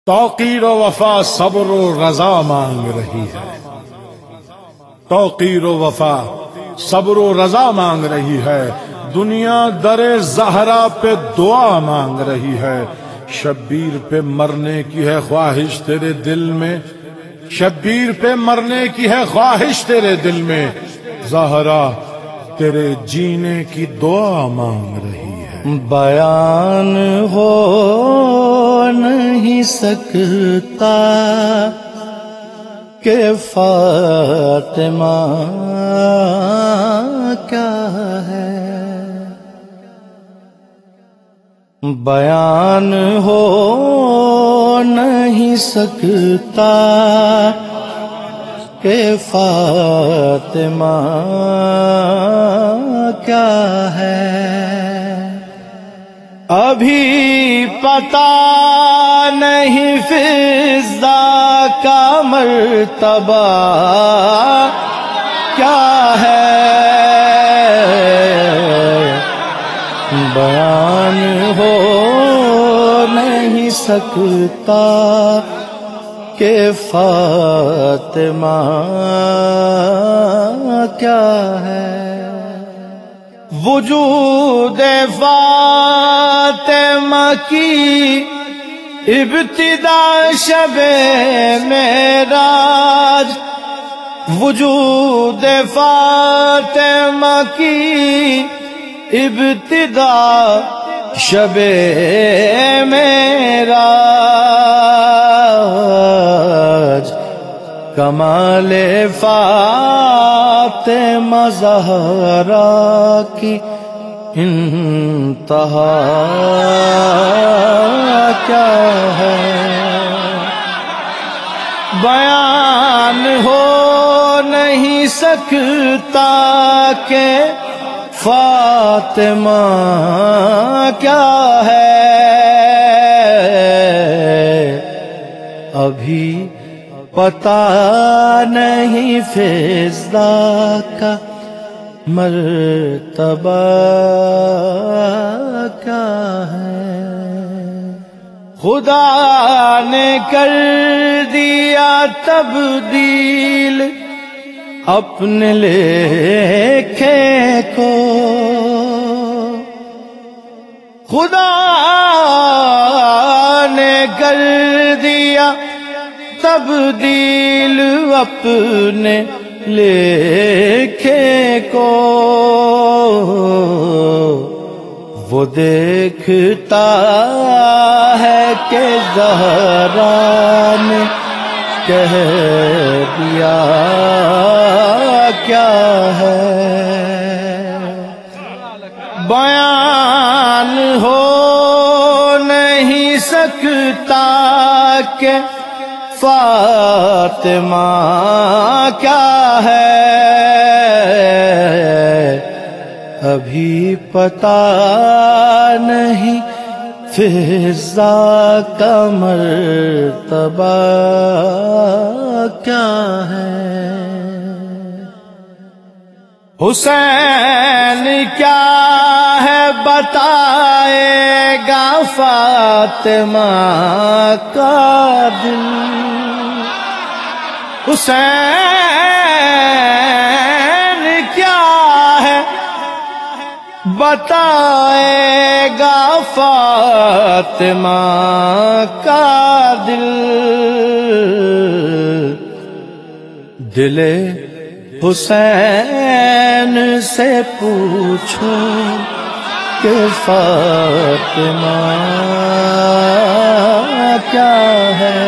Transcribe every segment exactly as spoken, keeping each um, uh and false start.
توقیر و وفا صبر و رضا مانگ رہی ہے، توقیر و وفا صبر و رضا مانگ رہی ہے، دنیا در زہرا پہ دعا مانگ رہی ہے، شبیر پہ مرنے کی ہے خواہش تیرے دل میں، شبیر پہ مرنے کی ہے خواہش تیرے دل میں، زہرا تیرے جینے کی دعا مانگ رہی ہے۔ بیان ہو نہیں سکتا کہ فاطمہ کیا ہے، بیان ہو نہیں سکتا کہ فاطمہ کیا ہے، ابھی پتہ نہیں فضا کا مرتبہ کیا ہے، بیان ہو نہیں سکتا کہ فاطمہ کیا ہے، وجود فاطمہ کی ابتدا شب معراج، وجود فاطمہ کی ابتدا شب معراج، کمال فاطمہ زہرا کی انتہا کیا ہے، بیان ہو نہیں سکتا کہ فاطمہ کیا ہے، ابھی پتہ نہیں فضا کا مرتبہ کیا ہے، خدا نے کر دیا تبدیل اپنے لیکھے کو، خدا نے کر دیا تبدیل اپنے لیکھے کو، وہ دیکھتا ہے کہ زہرا نے کہہ دیا کیا ہے، بیان ہو نہیں سکتا کہ فاطمہ کیا ہے، ابھی پتہ نہیں فضا کا مرتبہ کیا ہے، حسین کیا ہے بتائے گا فاطمہ کا دل، حسین کیا ہے بتائے گا فاطمہ کا دل، دل حسین سے پوچھو کہ فاطمہ کیا ہے،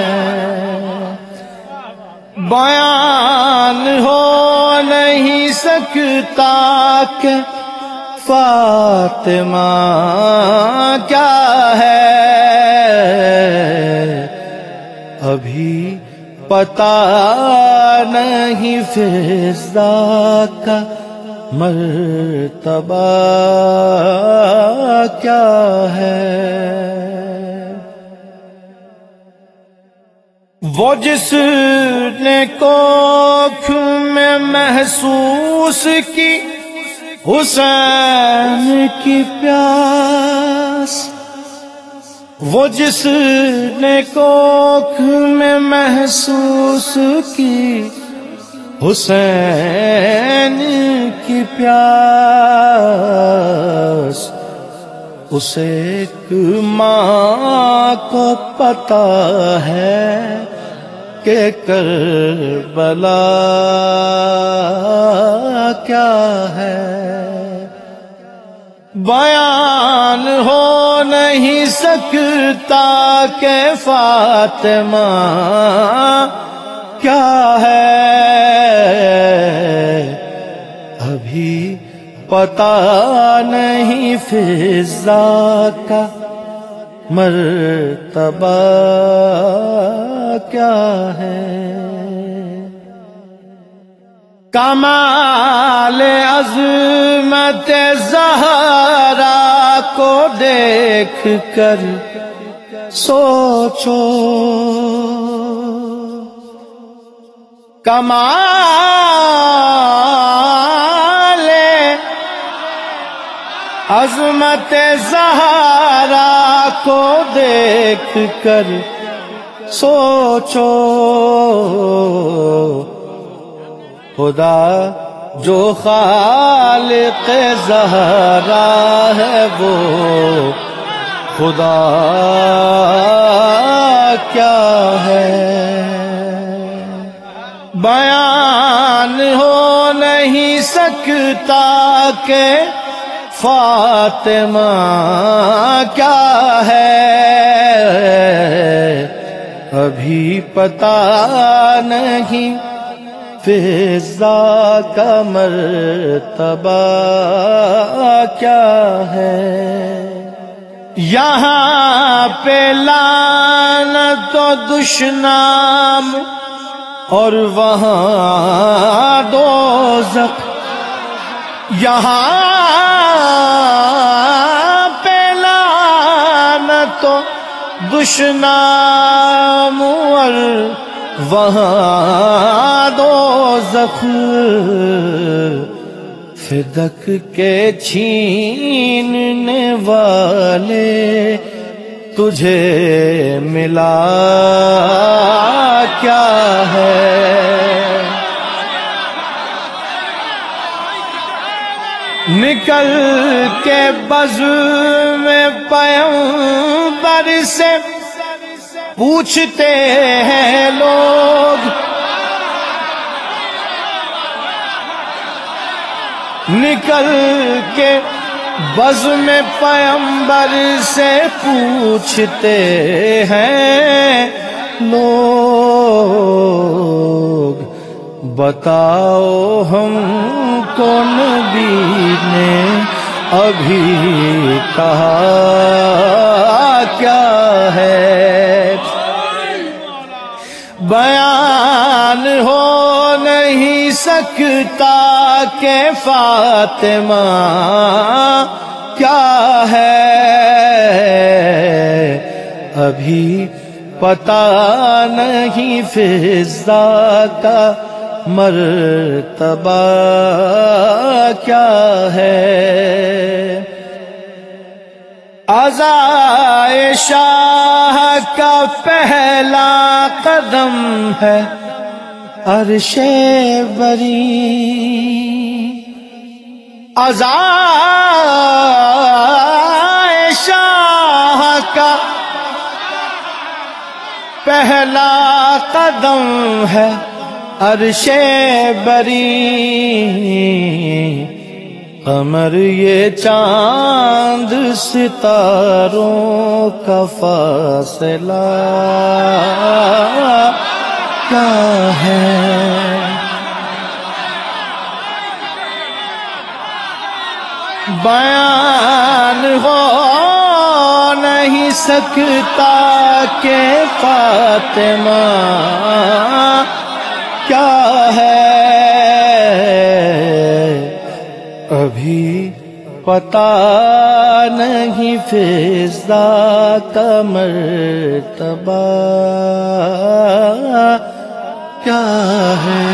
بیان ہو نہیں سکتا کہ فاطمہ کیا ہے، ابھی پتہ نہیں فضا کا مرتبہ کیا ہے، وہ جس نے کوکھ میں محسوس کی حسین کی پیاس، وہ جس نے کوکھ میں محسوس کی حسین کی پیاس، اسے ایک ماں کو پتا ہے کہ کربلا کیا ہے، بیان ہو نہیں سکتا کہ فاطمہ کیا ہے، ابھی پتا نہیں فضا کا مرتبہ کیا ہے، کمال عظمت زہرا کو دیکھ کر سوچو، کمال عظمت زہرا کو دیکھ کر سوچو، خدا جو خالق زہرا ہے وہ خدا کیا ہے، بیان ہو نہیں سکتا کہ فاطمہ کیا ہے، ابھی پتا نہیں فضا کا مرتبہ کیا ہے، یہاں پہ لعنت و دشنام اور وہاں دوزخ، یہاں پہ لعنت و دشنام اور وہاں دوزخ، فدق کے چھیننے والے تجھے ملا کیا ہے، نکل کے بزم پیغمبر سے پوچھتے ہیں لوگ، نکل کے بزم پیغمبر سے پوچھتے ہیں لوگ، بتاؤ ہم کو نبی نے ابھی کہا کیا ہے، بیان ہو نہیں سکتا کہ فاطمہ کیا ہے، ابھی پتا نہیں فضا کا مرتبہ کیا ہے، عزائے شاہ کا پہلا قدم ہے عرش بری، عزائے شاہ کا پہلا قدم ہے عرش بری، قمر یہ چاند ستاروں کا فاصلہ کیا ہے، بیان ہو نہیں سکتا کہ فاطمہ کیا ہے، ابھی پتا نہیں فضا کا مرتبہ کیا ہے۔